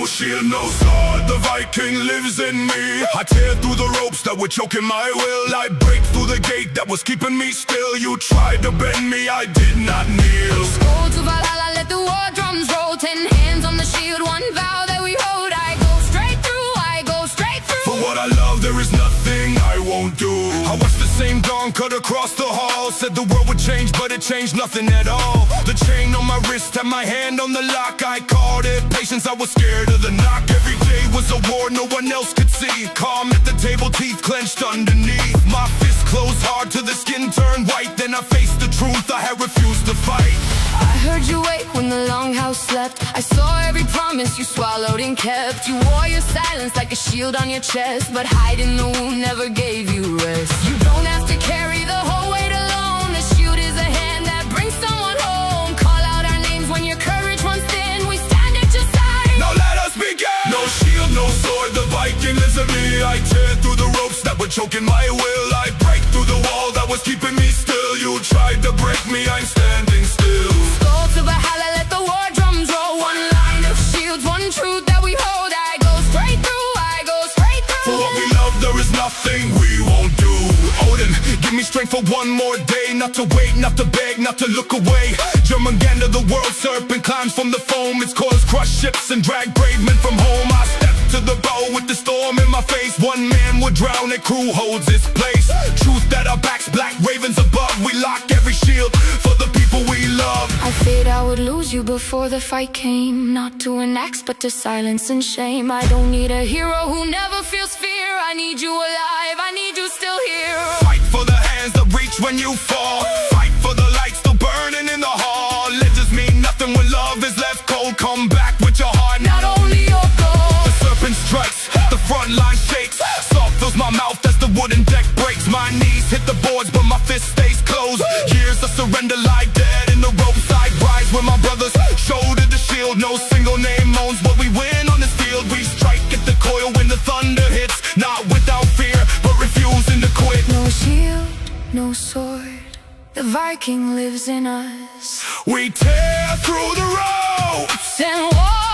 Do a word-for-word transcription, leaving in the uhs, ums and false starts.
No shield, no sword, the Viking lives in me. I tear through the ropes that were choking my will. I break through the gate that was keeping me still. You tried to bend me, I did not kneel. Go to Valhalla, let the war drums roll. Ten hands on the shield, one vow that we hold. I go straight through, I go straight through. For what I love, there is nothing I won't do. I watched the same dawn cut across the hall. Said the world would change, but it changed nothing at all. The chain on my wrist had my hand on the lock. I called it patience, I was scared of the knock. Every day was a war no one else could see. Calm at the table, teeth clenched underneath. My fist closed hard till the skin turned white. Then I faced the truth, I had refused to fight. I heard you wake when the longhouse slept. I saw every promise you swallowed and kept. You wore your silence like a shield on your chest, but hiding the wound never gave you rest. You don't have to carry the whole weight alone. The shield is a hand that brings someone home. Call out our names when your courage runs thin. We stand at your side. Now let us begin. No shield, no sword, the Viking lives in me. I tear through the ropes that were choking my will. I break through the wall that was keeping me still. You tried to break me, I'm standing still. To Valhalla, let the war drums roll. One line of shields, one truth that we hold. I go straight through, I go straight through. For what we love, there is nothing we won't do. Odin, give me strength for one more day. Not to wait, not to beg, not to look away. Jörmungandr, the world serpent, climbs from the foam. Its coils crush ships and drag brave men from home. I step to the bow with the storm in my face. One man would drown, a crew holds its place. Truth that our backs, black ravens above. We lock every shield for the people we love. I feared I would lose you before the fight came. Not to an axe, but to silence and shame. I don't need a hero who never feels fear. I need you alive, I need you still here. Fight for the hands that reach when you fall. Fight for the light still burning in the hall. Legends mean nothing when love is left cold. Come back with your heart, not only your goal. The serpent strikes, the front line shakes. Soft fills my mouth as the wooden deck breaks. My knees hit the boards, but my fist stays closed. Years of surrender lie dead in the ropes. I rise with my brothers, shoulder the shield. No single name owns what we win on this field. We strike at the coil when the thunder hits. Not without fear, but refusing to quit. No shield, no sword, the Viking lives in us. We tear through the ropes and walk